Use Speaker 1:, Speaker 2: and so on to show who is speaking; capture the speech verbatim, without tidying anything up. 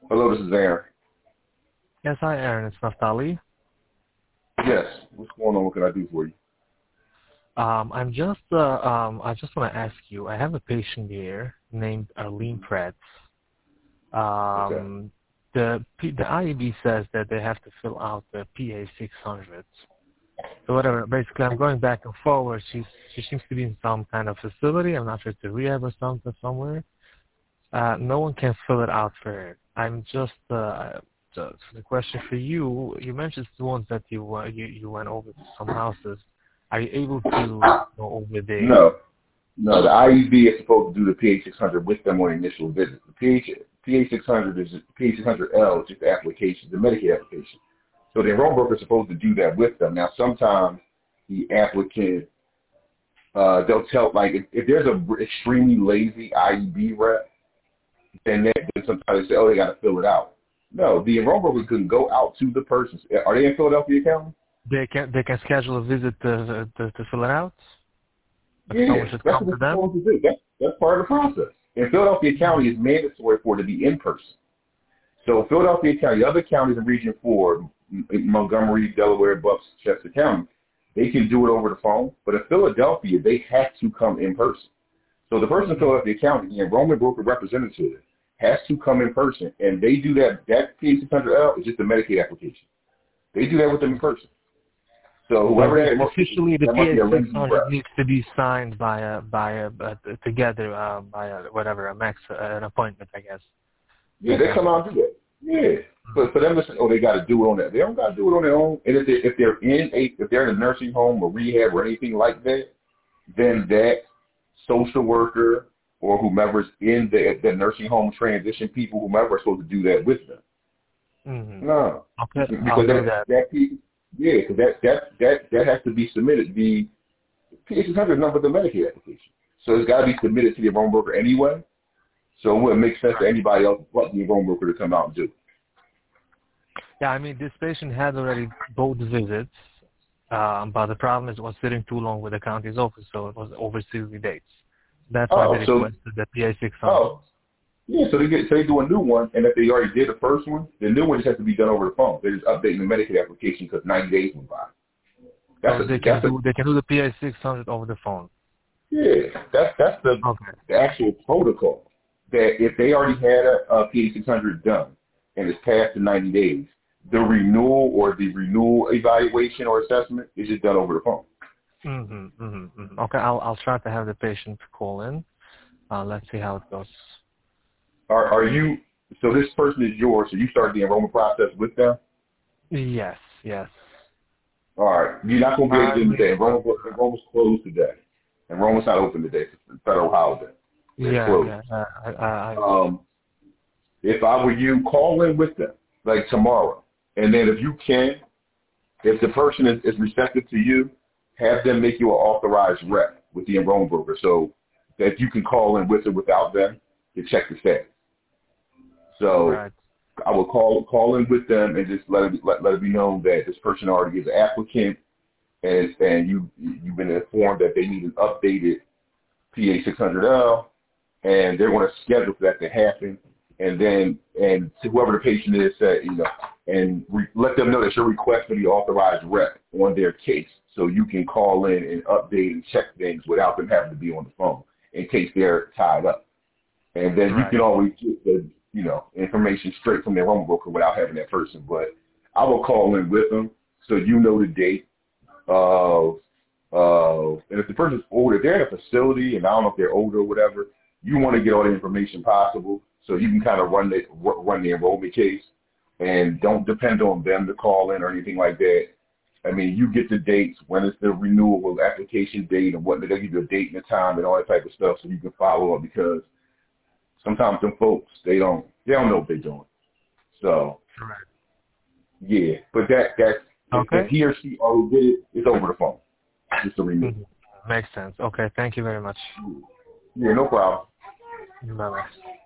Speaker 1: Hello, this is Aaron.
Speaker 2: Yes, hi, Aaron. It's Naftali.
Speaker 1: Yes. What's going on? What can I do for you?
Speaker 2: Um, I'm just, uh, um, I just want to ask you. I have a patient here named Arlene Pratt.
Speaker 1: Okay.
Speaker 2: Um, the P, the I E B says that they have to fill out the P A six hundred. So whatever. Basically, I'm going back and forward. She's she seems to be in some kind of facility. I'm not sure if it's a rehab or something somewhere. Uh, no one can fill it out for her. I'm just. Uh, so the question for you, you mentioned the ones that you uh, you you went over to some houses. Are you able to go over there?
Speaker 1: No. No, the I E B is supposed to do the P A six hundred with them on initial visit. The P A, P A six hundred is P A six hundred L is just the application, the Medicaid application. So the enrollment broker is supposed to do that with them. Now, sometimes the applicant, uh, they'll tell, like, if, if there's a extremely lazy I E B rep, then, they, then sometimes they say, oh, they got to fill it out. No, the enrollment broker can go out to the person. Are they in Philadelphia County?
Speaker 2: They can they can schedule a visit to to, to fill it out. But
Speaker 1: Yeah,
Speaker 2: someone should
Speaker 1: that's
Speaker 2: come
Speaker 1: what
Speaker 2: to
Speaker 1: it's
Speaker 2: them.
Speaker 1: supposed to do. That's, that's part of the process. In Philadelphia County, it's mandatory for it to be in person. So Philadelphia County, the other counties in Region four, Montgomery, Delaware, Bucks, Chester County, they can do it over the phone. But in Philadelphia, they have to come in person. So the person in Philadelphia County, the enrollment broker representative, has to come in person. And they do that. That P A six hundred L is just a Medicaid application. They do that with them in person. So
Speaker 2: But
Speaker 1: whoever that,
Speaker 2: officially, the
Speaker 1: that
Speaker 2: P
Speaker 1: must
Speaker 2: A
Speaker 1: be a
Speaker 2: six
Speaker 1: lazy
Speaker 2: hundred
Speaker 1: rep.
Speaker 2: needs to be signed by a by a, uh together uh, by a, whatever a max uh, an appointment, I guess.
Speaker 1: Yeah, they come out and do that. Yeah. But for them to say, oh, they got to do it on that, they don't got to do it on their own. And if, they, if they're in a, if they're in a nursing home or rehab or anything like that, then that social worker or whomever's in the, the nursing home transition people, whomever are supposed to do that with them.
Speaker 2: Mm-hmm.
Speaker 1: No,
Speaker 2: Okay, I'll
Speaker 1: because
Speaker 2: do
Speaker 1: that
Speaker 2: that.
Speaker 1: that piece, yeah, because that that that that has to be submitted. The P A six hundred number the Medicaid application, so it's got to be submitted to the enrollment broker anyway. So it wouldn't make sense for anybody else but the enrollment broker to come out and do it.
Speaker 2: Yeah, I mean, this patient had already both visits, um, but the problem is it was sitting too long with the county's office, so it was over sixty days. That's why they
Speaker 1: Oh, so
Speaker 2: requested the P A six hundred.
Speaker 1: oh yeah, so they get so they do a new one, and if they already did the first one, the new one just has to be done over the phone. They're just updating the Medicaid application because ninety days went by. That's
Speaker 2: So
Speaker 1: a
Speaker 2: they can
Speaker 1: that's a
Speaker 2: do they can do the P A six hundred over the phone.
Speaker 1: yeah, that's that's the,
Speaker 2: Okay.
Speaker 1: the actual protocol. That if they already had a, a P A six hundred done and it's past the ninety days, the renewal or the renewal evaluation or assessment is just done over the phone.
Speaker 2: Mm-hmm, mm-hmm, mm-hmm. Okay, I'll I'll try to have the patient call in. Uh, let's see how it goes.
Speaker 1: Are are you? So this person is yours. So you started the enrollment process with them.
Speaker 2: Yes, yes.
Speaker 1: All right. You're not going to be able to do it
Speaker 2: Um,
Speaker 1: today. Enrollment, enrollment's closed today. Enrollment's not open today. It's a federal holiday. It's
Speaker 2: yeah,
Speaker 1: closed.
Speaker 2: yeah. Uh, I, I, I,
Speaker 1: Um, if I were you, call in with them, like tomorrow. And then if you can, if the person is, is receptive to you, have them make you an authorized rep with the enrollment broker so that you can call in with or without them to check the status. So
Speaker 2: right.
Speaker 1: I will call call in with them and just let it, let, let it be known that this person already is an applicant and and you you've been informed that they need an updated P A six hundred L and they're going to schedule for that to happen. And then and to whoever the patient is, say, you know, and re, let them know that your request for the authorized rep on their case, so you can call in and update and check things without them having to be on the phone in case they're tied up. And then you
Speaker 2: Right.
Speaker 1: can always get the, you know, information straight from their home broker without having that person. But I will call in with them so you know the date of, uh, and if the person's older, if they're in a facility, and I don't know if they're older or whatever, you want to get all the information possible so you can kind of run the run the enrollment case, and don't depend on them to call in or anything like that. I mean, you get the dates, when is the renewal application date, and what, they'll give you a date and a time and all that type of stuff so you can follow up, because sometimes them folks, they don't they don't know what they're doing. So
Speaker 2: Right.
Speaker 1: yeah, but that that's if, if
Speaker 2: Okay.
Speaker 1: he or she already did it, it's over the phone. Just a renewal.
Speaker 2: Mm-hmm. Makes sense. Okay. Thank you very much.
Speaker 1: Yeah, no problem.
Speaker 2: Bye bye.